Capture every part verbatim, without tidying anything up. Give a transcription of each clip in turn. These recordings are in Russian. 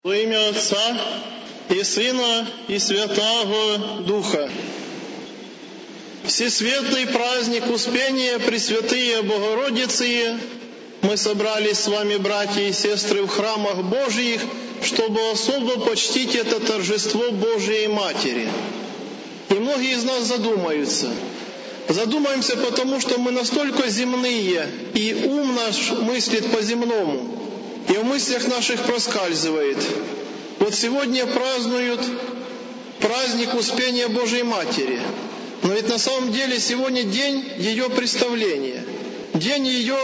Во имя Отца и Сына и Святаго Духа. Всесветный праздник Успения Пресвятые Богородицы мы собрались с вами, братья и сестры, в храмах Божьих, чтобы особо почтить это торжество Божией Матери. И многие из нас задумаются. Задумаемся, потому что мы настолько земные, и ум наш мыслит по-земному, и в мыслях наших проскальзывает. Вот сегодня празднуют праздник Успения Божией Матери. Но ведь на самом деле сегодня день ее представления, день ее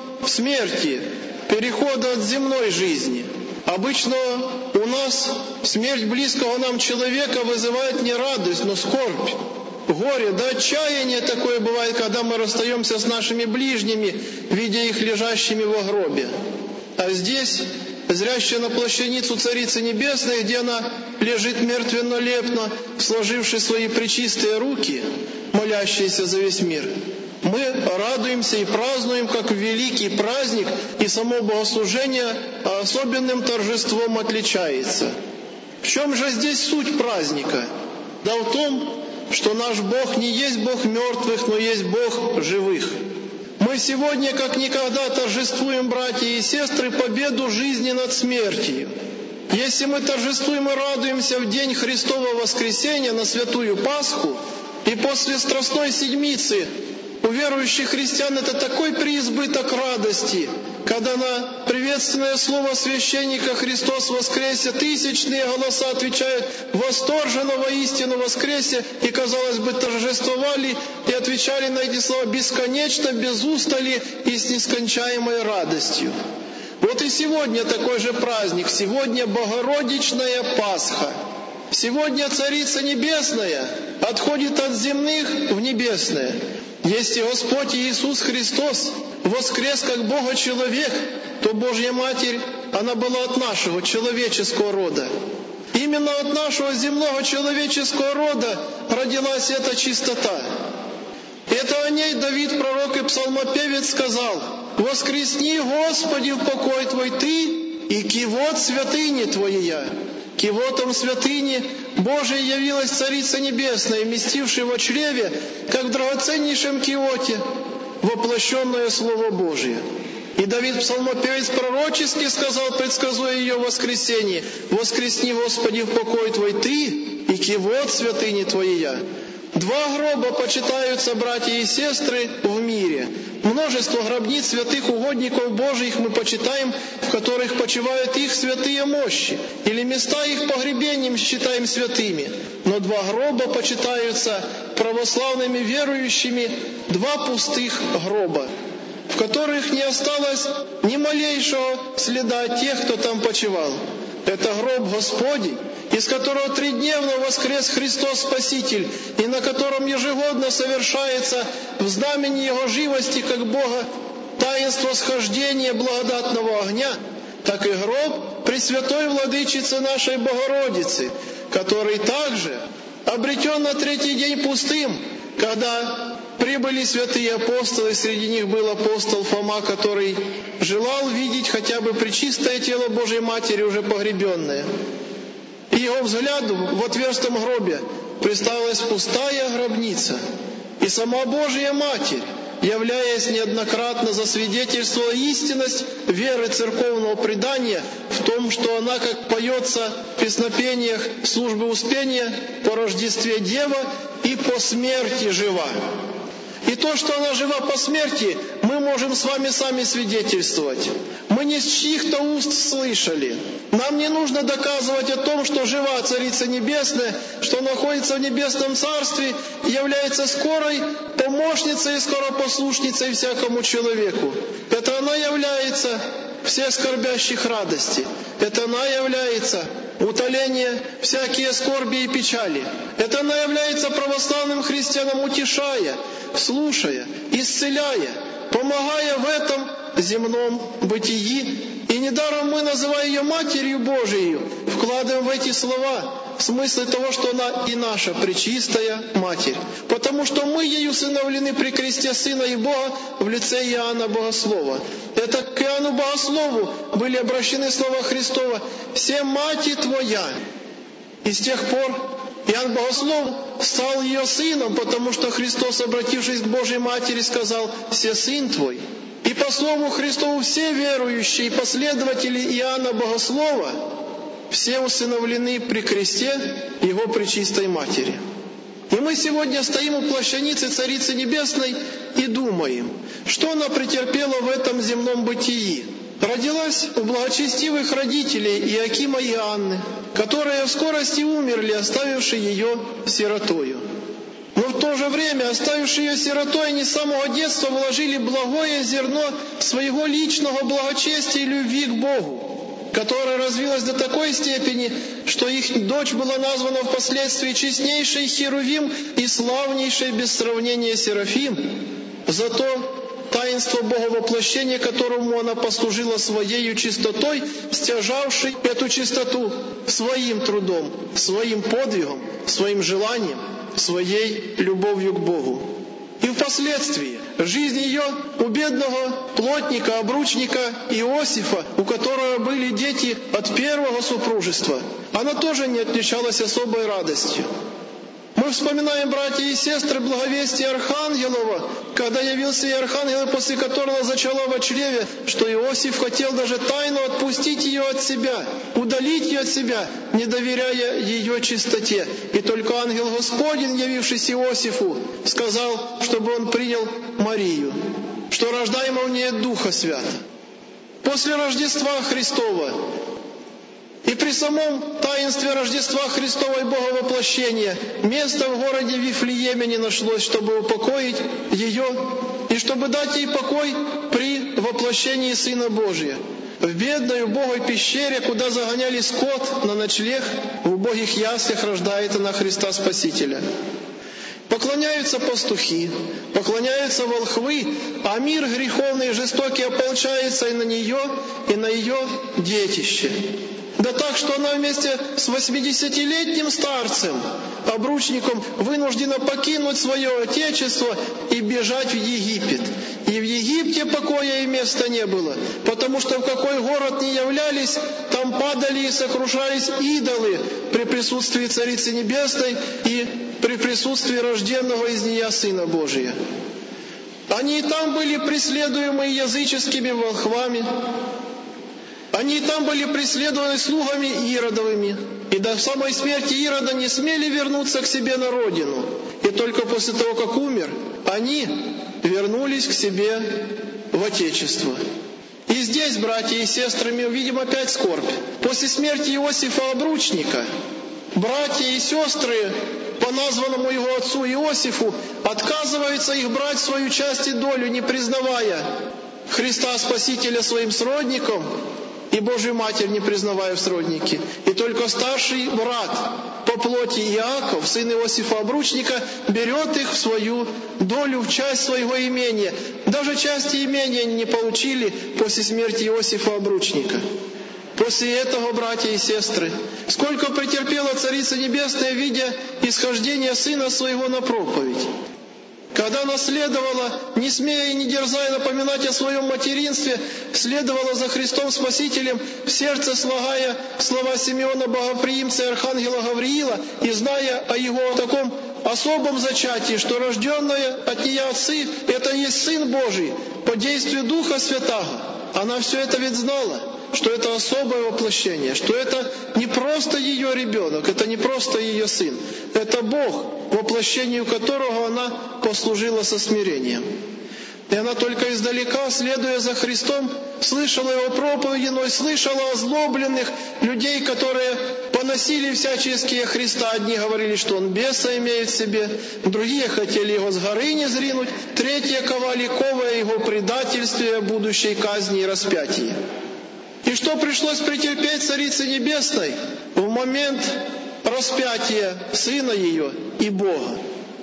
смерти, перехода от земной жизни. Обычно у нас смерть близкого нам человека вызывает не радость, но скорбь, горе, да отчаяние такое бывает, когда мы расстаемся с нашими ближними, видя их лежащими во гробе. А здесь, зрящая на плащаницу Царицы Небесной, где она лежит мертвенно-лепно, сложивши свои пречистые руки, молящиеся за весь мир, мы радуемся и празднуем как великий праздник, и само богослужение особенным торжеством отличается. В чем же здесь суть праздника? Да в том, что наш Бог не есть Бог мертвых, но есть Бог живых. Мы сегодня как никогда торжествуем, братья и сестры, победу жизни над смертью. Если мы торжествуем и радуемся в день Христова воскресения на Святую Пасху, и после Страстной Седмицы у верующих христиан это такой преизбыток радости, когда на приветственное слово священника «Христос воскресе» тысячные голоса отвечают «Восторженно воистину воскресе», и, казалось бы, торжествовали и отвечали на эти слова бесконечно, без устали и с нескончаемой радостью. Вот и сегодня такой же праздник, сегодня Богородичная Пасха. Сегодня Царица Небесная отходит от земных в небесное. Если Господь Иисус Христос воскрес как Бога-человек, то Божья Матерь, она была от нашего человеческого рода. Именно от нашего земного человеческого рода родилась эта чистота. Это о ней Давид, пророк и псалмопевец, сказал: «Воскресни, Господи, в покой Твой Ты, и кивот святыни Твоя». Кивотом святыни Божией явилась Царица Небесная, вместившая во чреве, как в драгоценнейшем киоте, воплощенное Слово Божие. И Давид, псалмопевец, пророчески сказал, предсказуя ее воскресение: «Воскресни, Господи, в покой Твой Ты, и кивот святыни Твоя». Два гроба почитаются, братья и сестры, в мире. Множество гробниц святых угодников Божьих мы почитаем, в которых почивают их святые мощи, или места их погребением считаем святыми. Но два гроба почитаются православными верующими, два пустых гроба, в которых не осталось ни малейшего следа от тех, кто там почивал. Это гроб Господень, из которого тридневно воскрес Христос Спаситель, и на котором ежегодно совершается в знамени Его живости, как Бога, таинство схождения благодатного огня, так и гроб Пресвятой Владычицы нашей Богородицы, который также обретен на третий день пустым, когда прибыли святые апостолы, среди них был апостол Фома, который желал видеть хотя бы пречистое тело Божьей Матери, уже погребенное. И его взгляду в отверстом гробе представилась пустая гробница. И сама Божья Матерь, являясь неоднократно, засвидетельствовала истинность веры церковного предания в том, что она, как поется в песнопениях службы Успения, по Рождестве Дева и по смерти жива. И то, что она жива по смерти, мы можем с вами сами свидетельствовать. Мы не с чьих-то уст слышали. Нам не нужно доказывать о том, что жива Царица Небесная, что находится в Небесном Царстве и является скорой помощницей и скоропослушницей всякому человеку. Это она является всех скорбящих радости. Это она является утоление всякие скорби и печали. Это она является православным христианам, утешая, слушая, исцеляя, помогая в этом земном бытии и И недаром мы, называя ее Матерью Божией, вкладываем в эти слова смысл того, что она и наша пречистая Матерь. Потому что мы ею усыновлены при кресте Сына и Бога в лице Иоанна Богослова. Это к Иоанну Богослову были обращены слова Христова: «Се Мати Твоя». И с тех пор Иоанн Богослов стал ее сыном, потому что Христос, обратившись к Божьей Матери, сказал: «Се Сын Твой». И по Слову Христову все верующие и последователи Иоанна Богослова все усыновлены при кресте Его Пречистой Матери. И мы сегодня стоим у плащаницы Царицы Небесной и думаем, что она претерпела в этом земном бытии. Родилась у благочестивых родителей Иоакима и Анны, которые в скорости умерли, оставивши ее сиротою. Но в то же время, оставивши ее сиротой, они с самого детства вложили благое зерно своего личного благочестия и любви к Богу, которое развилось до такой степени, что их дочь была названа впоследствии честнейшей Херувим и славнейшей без сравнения Серафим, за то таинство Боговоплощения, которому она послужила своею чистотой, стяжавшей эту чистоту своим трудом, своим подвигом, своим желанием, своей любовью к Богу. И впоследствии жизнь ее у бедного плотника, обручника Иосифа, у которого были дети от первого супружества, она тоже не отличалась особой радостью. Мы вспоминаем, братья и сестры, благовестие Архангелова, когда явился и Архангел, после которого зачала во чреве, что Иосиф хотел даже тайно отпустить ее от себя, удалить ее от себя, не доверяя ее чистоте. И только ангел Господень, явившись Иосифу, сказал, чтобы он принял Марию, что рождаемо в ней Духа Свята. После Рождества Христова и при самом таинстве Рождества Христова и Боговоплощения место в городе Вифлееме не нашлось, чтобы упокоить ее и чтобы дать ей покой при воплощении Сына Божия. В бедной убогой пещере, куда загоняли скот на ночлег, в убогих яслях рождает она Христа Спасителя. Поклоняются пастухи, поклоняются волхвы, а мир греховный и жестокий ополчается и на нее, и на ее детище. Да так, что она вместе с восьмидесятилетним старцем, обручником, вынуждена покинуть свое отечество и бежать в Египет. И в Египте покоя и места не было, потому что в какой город ни являлись, там падали и сокрушались идолы при присутствии Царицы Небесной и при присутствии рожденного из нее Сына Божия. Они и там были преследуемы языческими волхвами, они и там были преследованы слугами Иродовыми, и до самой смерти Ирода не смели вернуться к себе на родину. И только после того, как умер, они вернулись к себе в Отечество. И здесь, братья и сестры, мы увидим опять скорбь. После смерти Иосифа Обручника, братья и сестры по названному его отцу Иосифу отказываются их брать в свою часть и долю, не признавая Христа Спасителя своим сродником, и Божию Матерь не признавая в сродники. И только старший брат по плоти Иаков, сын Иосифа Обручника, берет их в свою долю, в часть своего имения. Даже части имения они не получили после смерти Иосифа Обручника. После этого, братья и сестры, сколько претерпела Царица Небесная, видя исхождение Сына Своего на проповедь. Когда она следовала, не смея и не дерзая напоминать о своем материнстве, следовала за Христом Спасителем, в сердце слагая слова Симеона Богоприимца и Архангела Гавриила, и зная о его таком особом зачатии, что рожденные от нее отцы — это есть Сын Божий по действию Духа Святаго. Она все это ведь знала, что это особое воплощение, что это не просто ее ребенок, это не просто ее сын, это Бог, воплощению которого она послужила со смирением. И она только издалека, следуя за Христом, слышала его проповеди, но и слышала озлобленных людей, которые поносили всяческие Христа. Одни говорили, что он беса имеет в себе, другие хотели его с горы не зринуть, третьи ковали ковы о его предательстве, о будущей казни и распятии. И что пришлось претерпеть Царице Небесной в момент распятия Сына ее и Бога?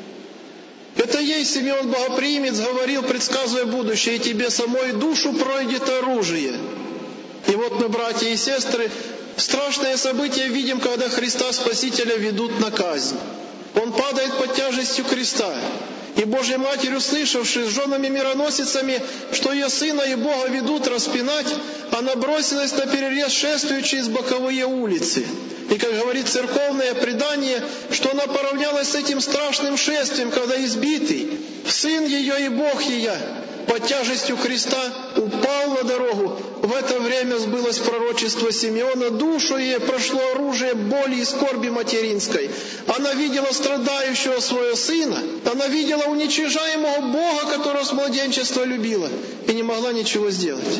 Это ей Симеон Богоприимец говорил, предсказывая будущее: «И тебе самой душу пройдет оружие». И вот мы, братья и сестры, страшные события видим, когда Христа Спасителя ведут на казнь. Он падает под тяжестью креста. И Божья Матерь, услышавши с женами-мироносицами, что ее Сына и Бога ведут распинать, она бросилась на перерез шествию через боковые улицы. И, как говорит церковное предание, что она поравнялась с этим страшным шествием, когда избитый Сын ее и Бог ее под тяжестью креста упал на дорогу. В это время сбылось пророчество Симеона: душу ей прошло оружие боли и скорби материнской. Она видела страдающего своего сына, она видела уничижаемого Бога, которого с младенчества любила, и не могла ничего сделать.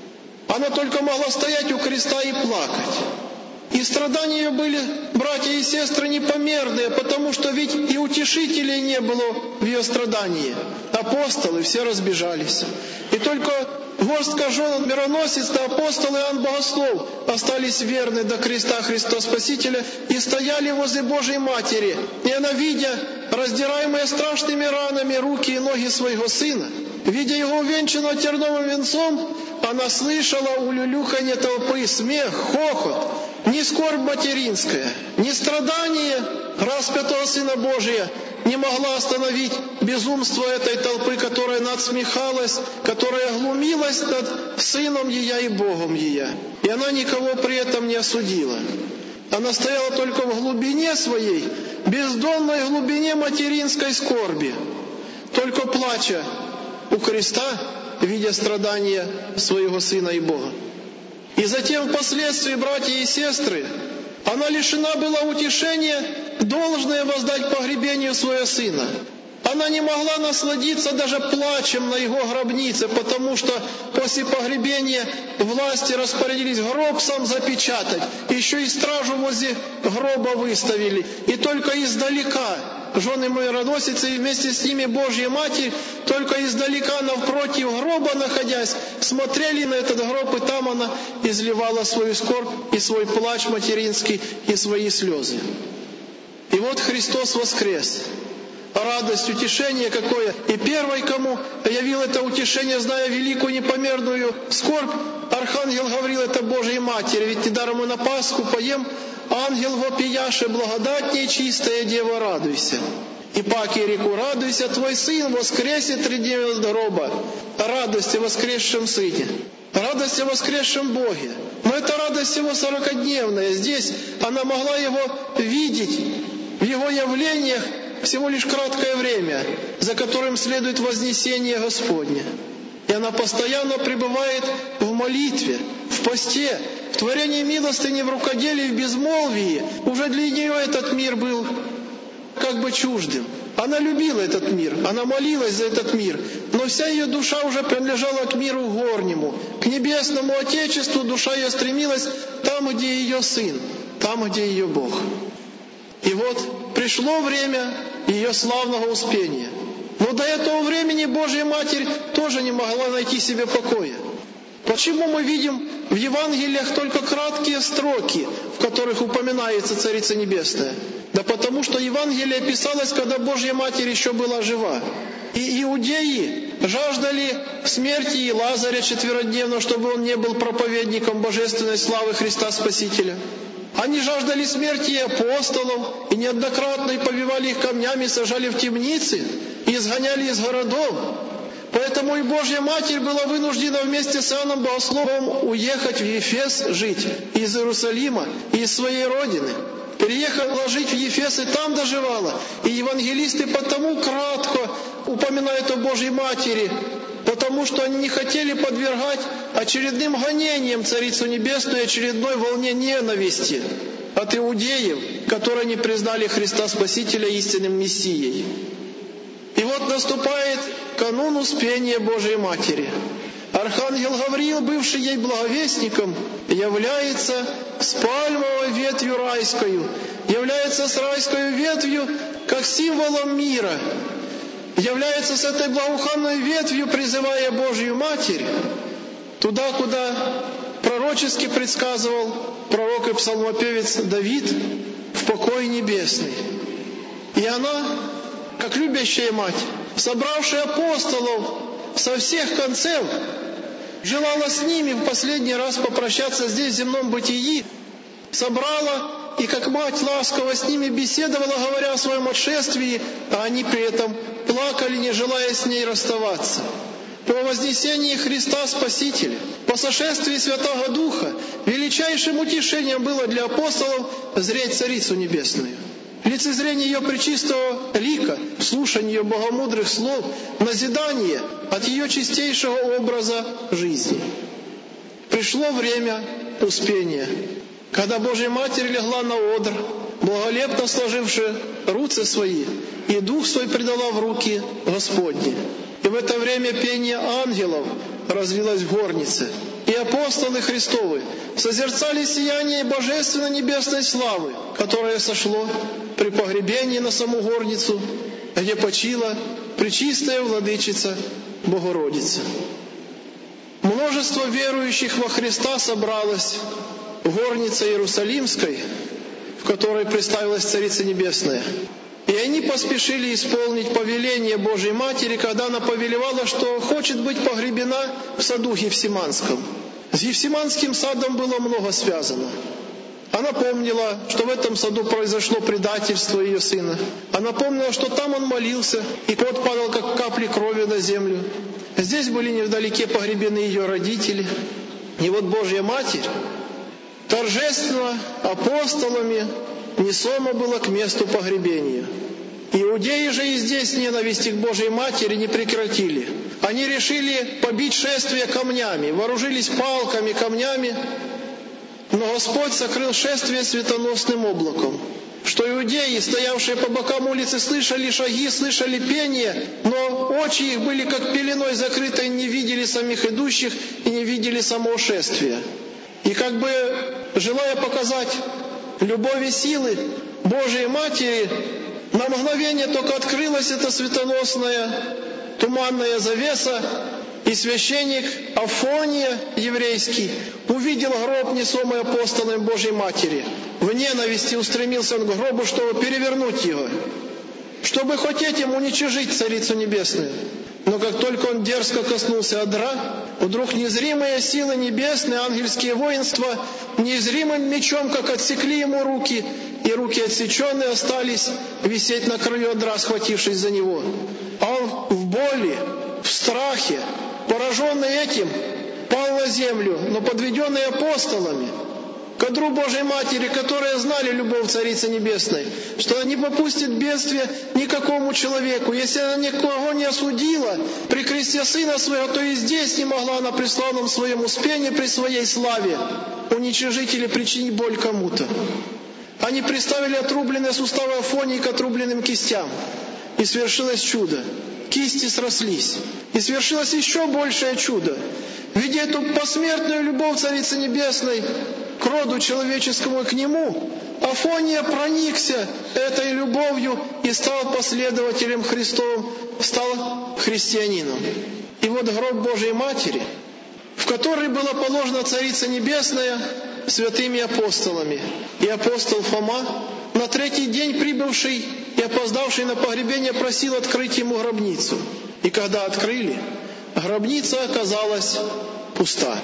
Она только могла стоять у креста и плакать. И страдания ее были, братья и сестры, непомерные, потому что ведь и утешителей не было в ее страдании. Апостолы все разбежались. И только горстка жен мироносец, да апостол Иоанн Богослов остались верны до креста Христа Спасителя и стояли возле Божьей Матери. И она, видя раздираемые страшными ранами руки и ноги своего сына, видя его увенчанного терновым венцом, она слышала улюлюканье толпы, смех, хохот. Ни скорбь материнская, ни страдание распятого Сына Божия не могла остановить безумство этой толпы, которая надсмехалась, которая глумилась над Сыном ее и Богом ее. И она никого при этом не осудила. Она стояла только в глубине своей, бездонной глубине материнской скорби, только плача у креста, видя страдания своего Сына и Бога. И затем впоследствии, братья и сестры, она лишена была утешения, должное воздать погребению своего сына. Она не могла насладиться даже плачем на его гробнице, потому что после погребения власти распорядились гроб сам запечатать, еще и стражу возле гроба выставили. И только издалека жены мироносицы и вместе с ними Божья Матерь, только издалека навпротив гроба находясь, смотрели на этот гроб, и там она изливала свою скорбь и свой плач материнский и свои слезы. И вот Христос воскрес. Радость, утешение какое. И первой, кому явил это утешение, зная великую непомерную скорбь, архангел Гавриил, это Божьей Матери. Ведь недаром мы на Пасху поем: «Ангел вопияше, благодатнее чистая Дева, радуйся». И паки реку: «Радуйся, твой сын воскресит три дня из гроба». Радость о воскресшем Сыне, радость о воскресшем Боге. Но это радость его сорокадневная. Здесь она могла его видеть в его явлениях всего лишь краткое время, за которым следует вознесение Господне. И она постоянно пребывает в молитве, в посте, в творении милостыни, в рукоделии, в безмолвии. Уже для нее этот мир был как бы чуждым. Она любила этот мир, она молилась за этот мир, но вся ее душа уже принадлежала к миру горнему, к небесному Отечеству. Душа ее стремилась там, где ее Сын, там, где ее Бог. И вот пришло время ее славного успения. Но до этого времени Божья Матерь тоже не могла найти себе покоя. Почему мы видим в Евангелиях только краткие строки, в которых упоминается Царица Небесная? Да потому что Евангелие писалось, когда Божья Матерь еще была жива. И иудеи жаждали смерти и Лазаря четверодневно, чтобы он не был проповедником божественной славы Христа Спасителя. Они жаждали смерти и апостолов, и неоднократно и побивали их камнями, сажали в темницы и изгоняли из городов. Поэтому и Божья Матерь была вынуждена вместе с Иоанном Богословом уехать в Ефес жить из Иерусалима и из своей родины. Переехала жить в Ефес и там доживала. И евангелисты потому кратко упоминают о Божьей Матери, потому что они не хотели подвергать очередным гонениям Царицу Небесную, очередной волне ненависти от иудеев, которые не признали Христа Спасителя истинным Мессией. И вот наступает канун Успения Божией Матери. Архангел Гавриил, бывший ей благовестником, является с пальмовой ветвью райскою, является с райской ветвью как символом мира, является с этой благоуханной ветвью, призывая Божью Матерь туда, куда пророчески предсказывал пророк и псалмопевец Давид, в покой небесный. И она, как любящая мать, собравшая апостолов со всех концев, желала с ними в последний раз попрощаться здесь, в земном бытии, собрала и как мать ласково с ними беседовала, говоря о своем отшествии, а они при этом плакали, не желая с ней расставаться. По вознесении Христа Спасителя, по сошествии Святого Духа, величайшим утешением было для апостолов зреть Царицу Небесную. Лицезрение ее пречистого лика, слушание ее богомудрых слов, назидание от ее чистейшего образа жизни. Пришло время успения, когда Божья Матерь легла на одр, благолепно сложивши руцы свои, и дух свой предала в руки Господни. И в это время пение ангелов развилось в горнице, и апостолы Христовы созерцали сияние божественно-небесной славы, которое сошло при погребении на саму горницу, где почила пречистая Владычица Богородица. Множество верующих во Христа собралось в горнице Иерусалимской, в которой представилась Царица Небесная. И они поспешили исполнить повеление Божьей Матери, когда она повелевала, что хочет быть погребена в саду Гефсиманском. С Гефсиманским садом было много связано. Она помнила, что в этом саду произошло предательство ее сына. Она помнила, что там он молился, и пот падал, как капли крови на землю. Здесь были невдалеке погребены ее родители. И вот Божья Матерь торжественно апостолами несома была к месту погребения. Иудеи же и здесь ненависти к Божьей Матери не прекратили. Они решили побить шествие камнями, вооружились палками, камнями, но Господь сокрыл шествие светоносным облаком, что иудеи, стоявшие по бокам улицы, слышали шаги, слышали пение, но очи их были как пеленой закрыты, и не видели самих идущих и не видели самого шествия. И как бы желая показать любовь и силы Божией Матери, на мгновение только открылась эта светоносная туманная завеса, и священник Афония еврейский увидел гроб, несомый апостолом Божьей Матери. В ненависти устремился он к гробу, чтобы перевернуть его, чтобы хоть этим уничижить Царицу Небесную. Но как только он дерзко коснулся одра, вдруг незримые силы небесные, ангельские воинства, незримым мечом, как отсекли ему руки, и руки отсеченные остались висеть на краю одра, схватившись за него. А он в боли, в страхе, пораженный этим, пал на землю, но подведенный апостолами к одру Божьей Матери, которые знали любовь Царицы Небесной, что она не попустит бедствия никакому человеку. Если она никого не осудила при кресте Сына Своего, то и здесь не могла она при славном Своем успении, при Своей славе уничижить или причинить боль кому-то. Они приставили отрубленные суставы Афонии к отрубленным кистям, и свершилось чудо. Кисти срослись. И свершилось еще большее чудо. Видя эту посмертную любовь Царицы Небесной к роду человеческому и к Нему, Афония проникся этой любовью и стал последователем Христовым, стал христианином. И вот гроб Божьей Матери, в который была положена Царица Небесная святыми апостолами. И апостол Фома, на третий день прибывший и опоздавший на погребение, просил открыть ему гробницу. И когда открыли, гробница оказалась пуста.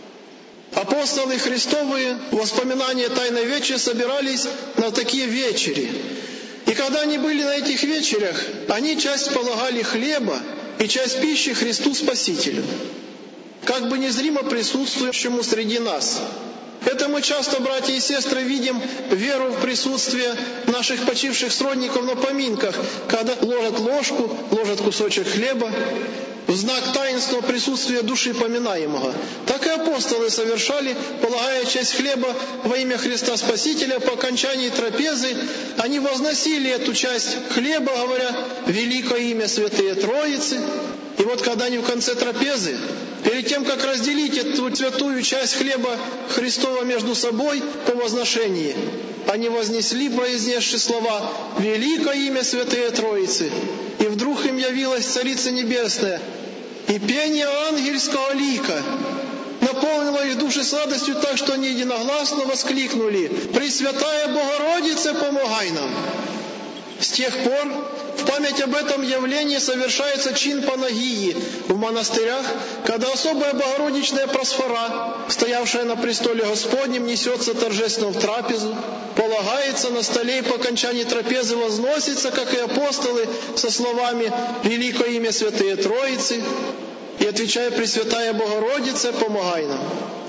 Апостолы Христовые в воспоминания Тайной Вечери собирались на такие вечери. И когда они были на этих вечерях, они часть полагали хлеба и часть пищи Христу Спасителю, как бы незримо присутствующему среди нас. Это мы часто, братья и сестры, видим веру в присутствие наших почивших сродников на поминках, когда ложат ложку, ложат кусочек хлеба в знак таинства присутствия души поминаемого. Так и апостолы совершали, полагая часть хлеба во имя Христа Спасителя. По окончании трапезы они возносили эту часть хлеба, говоря: «Великое имя Святые Троицы». И вот когда они в конце трапезы, перед тем, как разделить эту святую часть хлеба Христова между собой по возношении, они вознесли, произнесши слова: «Великое имя Святые Троицы». И вдруг им явилась Царица Небесная, и пение ангельского лика наполнило их души сладостью так, что они единогласно воскликнули: «Пресвятая Богородице, помогай нам!» С тех пор в память об этом явлении совершается чин панагии в монастырях, когда особая богородичная просфора, стоявшая на престоле Господнем, несется торжественно в трапезу, полагается на столе и по окончании трапезы возносится, как и апостолы, со словами «Великое имя Святые Троицы», и отвечая «Пресвятая Богородица, помогай нам».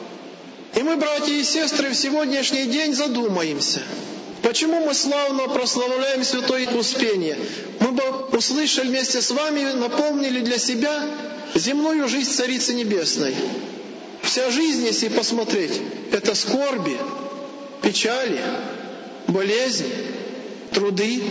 И мы, братья и сестры, в сегодняшний день задумаемся, почему мы славно прославляем Святое Успение. Мы бы услышали вместе с вами, наполнили для себя земную жизнь Царицы Небесной. Вся жизнь, если посмотреть, это скорби, печали, болезни, труды.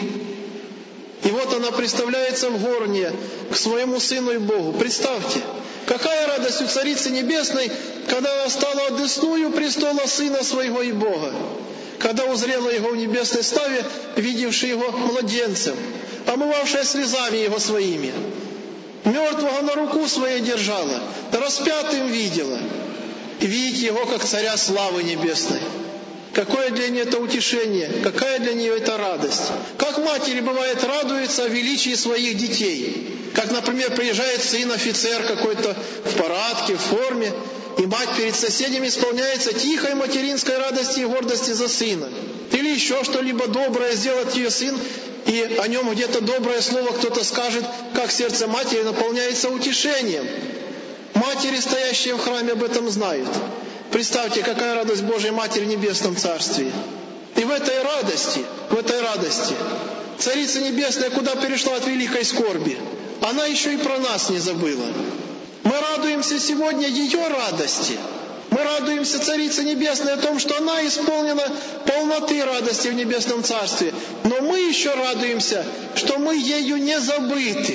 И вот она представляется в горне к своему Сыну и Богу. Представьте, какая радость у Царицы Небесной, когда она стала одесную престола Сына Своего и Бога, когда узрела Его в небесной славе, видевшая Его младенцем, омывавшая слезами Его своими, мертвого на руку своей держала, распятым видела, и видеть Его как Царя славы небесной. Какое для нее это утешение, какая для нее это радость. Как матери, бывает, радуются о величии своих детей. Как, например, приезжает сын-офицер какой-то в парадке, в форме, и мать перед соседями исполняется тихой материнской радости и гордости за сына. Или еще что-либо доброе сделает ее сын, и о нем где-то доброе слово кто-то скажет, как сердце матери наполняется утешением. Матери, стоящие в храме, об этом знают. Представьте, какая радость Божьей Матери в Небесном Царстве. И в этой радости, в этой радости, Царица Небесная куда перешла от великой скорби? Она еще и про нас не забыла. Мы радуемся сегодня ее радости. Мы радуемся Царице Небесной о том, что она исполнена полноты радости в Небесном Царстве. Но мы еще радуемся, что мы ею не забыты.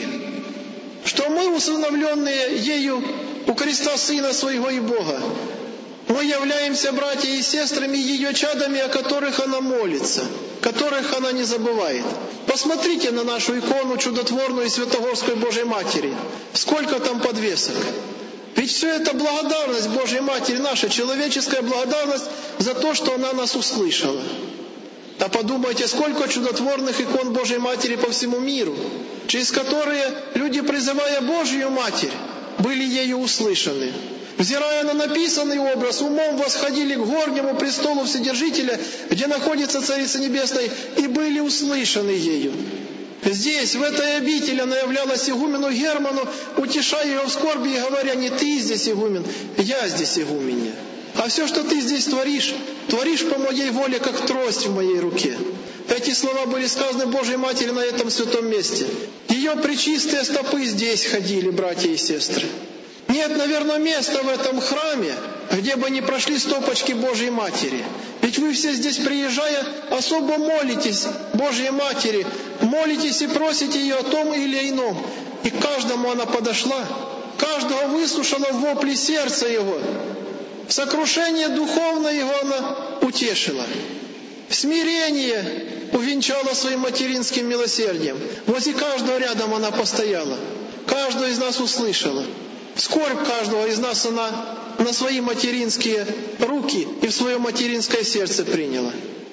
Что мы, усыновленные ею у креста Сына Своего и Бога, мы являемся, братья и сестрами, ее чадами, о которых она молится, которых она не забывает. Посмотрите на нашу икону чудотворную Святогорской Божьей Матери. Сколько там подвесок. Ведь все это благодарность Божьей Матери, наша человеческая благодарность за то, что она нас услышала. А подумайте, сколько чудотворных икон Божьей Матери по всему миру, через которые люди, призывая Божью Матерь, были ею услышаны. Взирая на написанный образ, умом восходили к горнему престолу Вседержителя, где находится Царица Небесная, и были услышаны ею. Здесь, в этой обители, она являлась игумену Герману, утешая его в скорби и говоря: не ты здесь игумен, я здесь игуменья. А все, что ты здесь творишь, творишь по моей воле, как трость в моей руке. Эти слова были сказаны Божьей Матери на этом святом месте. Ее пречистые стопы здесь ходили, братья и сестры. Нет, наверное, места в этом храме, где бы не прошли стопочки Божьей Матери. Ведь вы все здесь, приезжая, особо молитесь Божьей Матери, молитесь и просите ее о том или ином. И к каждому она подошла, каждого выслушала в вопли сердца его. В сокрушение духовное его она утешила. В смирение увенчала своим материнским милосердием. Возле каждого рядом она постояла. Каждого из нас услышала. Скорбь каждого из нас она на свои материнские руки и в свое материнское сердце приняла.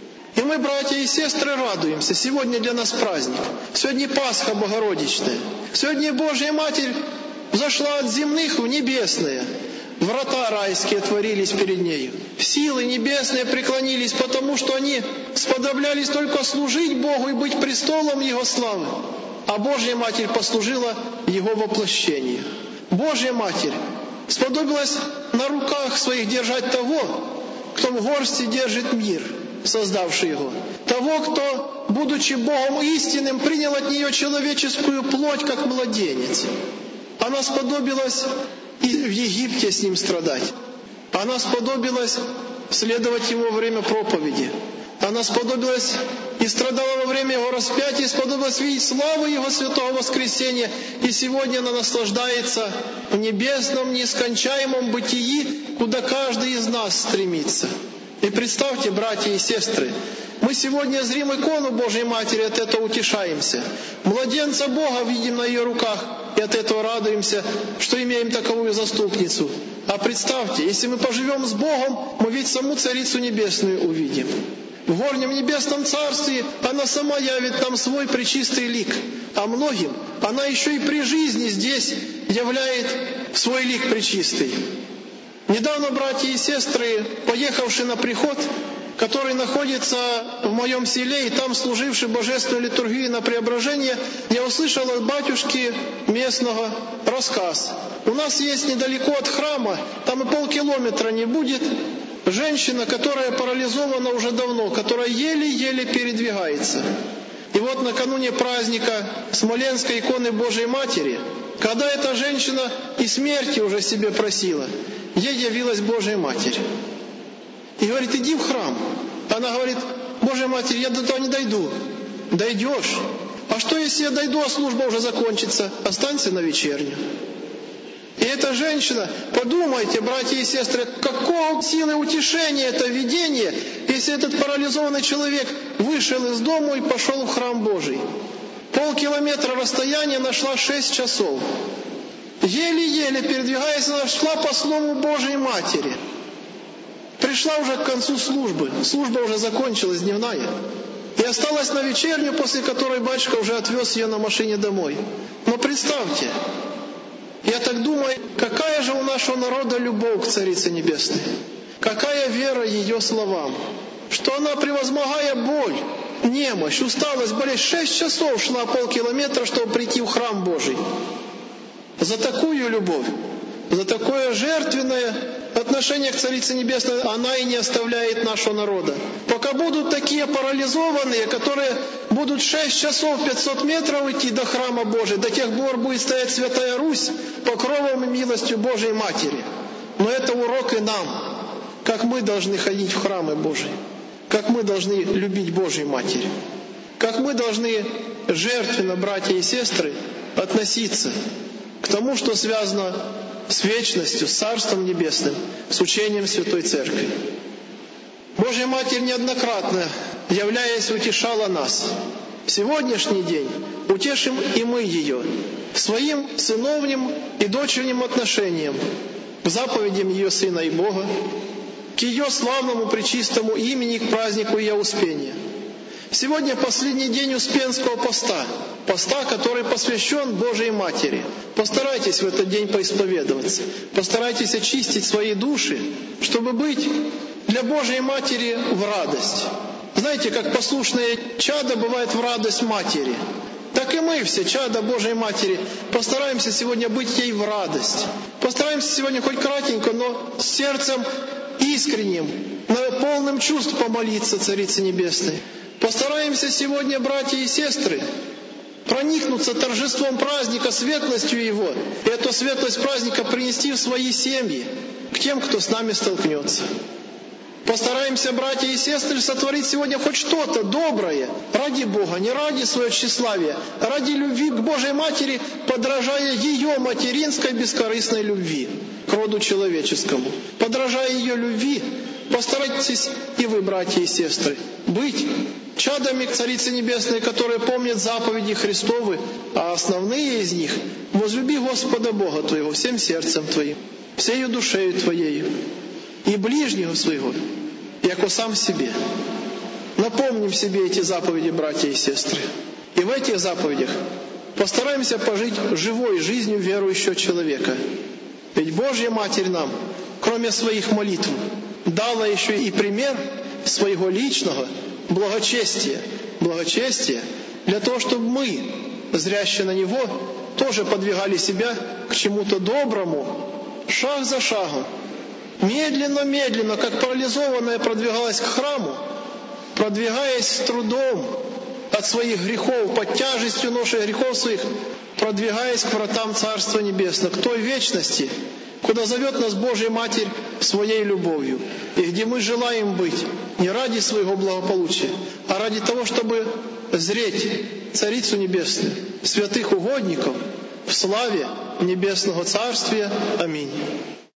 И мы, братья и сестры, радуемся. Сегодня для нас праздник. Сегодня Пасха Богородичная. Сегодня Божья Матерь взошла от земных в небесные. Врата райские отворились перед нею. Силы небесные преклонились, потому что они сподоблялись только служить Богу и быть престолом Его славы. А Божья Матерь послужила Его воплощению. Божья Матерь сподобилась на руках своих держать того, кто в горсти держит мир, создавший его. Того, кто, будучи Богом истинным, принял от нее человеческую плоть, как младенец. Она сподобилась и в Египте с ним страдать. Она сподобилась следовать ему во время проповеди. Она сподобилась и страдала во время Его распятия, и сподобилась видеть славу Его святого воскресения. И сегодня она наслаждается в небесном, нескончаемом бытии, куда каждый из нас стремится. И представьте, братья и сестры, мы сегодня зрим икону Божьей Матери, от этого утешаемся. Младенца Бога видим на ее руках, и от этого радуемся, что имеем таковую заступницу. А представьте, если мы поживем с Богом, мы ведь саму Царицу Небесную увидим. В горнем небесном царстве она сама явит нам свой пречистый лик, а многим она еще и при жизни здесь являет свой лик пречистый. Недавно, братья и сестры, поехавшие на приход, который находится в моем селе, и там служивший божественную литургию на преображение, я услышал от батюшки местного рассказ. У нас есть недалеко от храма, там и полкилометра не будет, женщина, которая парализована уже давно, которая еле-еле передвигается. И вот накануне праздника Смоленской иконы Божией Матери, когда эта женщина и смерти уже себе просила, ей явилась Божья Матерь. И говорит: иди в храм. Она говорит: Божья Матерь, я до того не дойду. Дойдешь. А что, если я дойду, а служба уже закончится? Останься на вечерню. И эта женщина, подумайте, братья и сестры, какого силы утешения это видение, если этот парализованный человек вышел из дома и пошел в храм Божий. Полкилометра расстояния нашла шесть часов. Еле-еле передвигаясь, она шла по слову Божьей Матери. Пришла уже к концу службы. Служба уже закончилась, дневная. И осталась на вечерню, после которой батюшка уже отвез ее на машине домой. Но представьте, я так думаю, какая же у нашего народа любовь к Царице Небесной. Какая вера ее словам. Что она, превозмогая боль, немощь, усталость, болезнь, шесть часов шла полкилометра, чтобы прийти в храм Божий. За такую любовь, за такое жертвенное отношение к Царице Небесной она и не оставляет нашего народа. Пока будут такие парализованные, которые будут шесть часов пятьсот метров идти до храма Божия, до тех пор будет стоять Святая Русь покровом и милостью Божией Матери. Но это урок и нам, как мы должны ходить в храмы Божии, как мы должны любить Божию Матерь, как мы должны жертвенно, братья и сестры, относиться к тому, что связано с вечностью, с Царством Небесным, с учением Святой Церкви. Божья Матерь неоднократно, являясь, утешала нас. В сегодняшний день утешим и мы ее своим сыновним и дочерним отношением к заповедям ее Сына и Бога, к ее славному пречистому имени, к празднику ее Успения. Сегодня последний день Успенского поста, поста, который посвящен Божией Матери. Постарайтесь в этот день поисповедоваться, постарайтесь очистить свои души, чтобы быть для Божией Матери в радость. Знаете, как послушное чадо бывает в радость матери, так и мы все, чадо Божией Матери, постараемся сегодня быть ей в радость. Постараемся сегодня хоть кратенько, но с сердцем искренним, полным чувств помолиться Царице Небесной. Постараемся сегодня, братья и сестры, проникнуться торжеством праздника, светлостью его, и эту светлость праздника принести в свои семьи, к тем, кто с нами столкнется. Постараемся, братья и сестры, сотворить сегодня хоть что-то доброе ради Бога, не ради своего тщеславия, а ради любви к Божьей Матери, подражая ее материнской бескорыстной любви к роду человеческому. Подражая ее любви, постарайтесь и вы, братья и сестры, быть чадами к Царице Небесной, которые помнят заповеди Христовы, а основные из них — возлюби Господа Бога твоего всем сердцем твоим, всею душею твоею, и ближнего своего, яко сам себе. Напомним себе эти заповеди, братья и сестры. И в этих заповедях постараемся пожить живой жизнью верующего человека. Ведь Божья Матерь нам, кроме своих молитв, дала еще и пример своего личного благочестия. Благочестия для того, чтобы мы, зрящие на Него, тоже подвигали себя к чему-то доброму, шаг за шагом. Медленно-медленно, как парализованная, продвигалась к храму, продвигаясь с трудом от своих грехов, под тяжестью ноши грехов своих, продвигаясь к вратам Царства Небесного, к той вечности, куда зовет нас Божья Матерь своей любовью, и где мы желаем быть не ради своего благополучия, а ради того, чтобы зреть Царицу Небесную, святых угодников в славе Небесного Царствия. Аминь.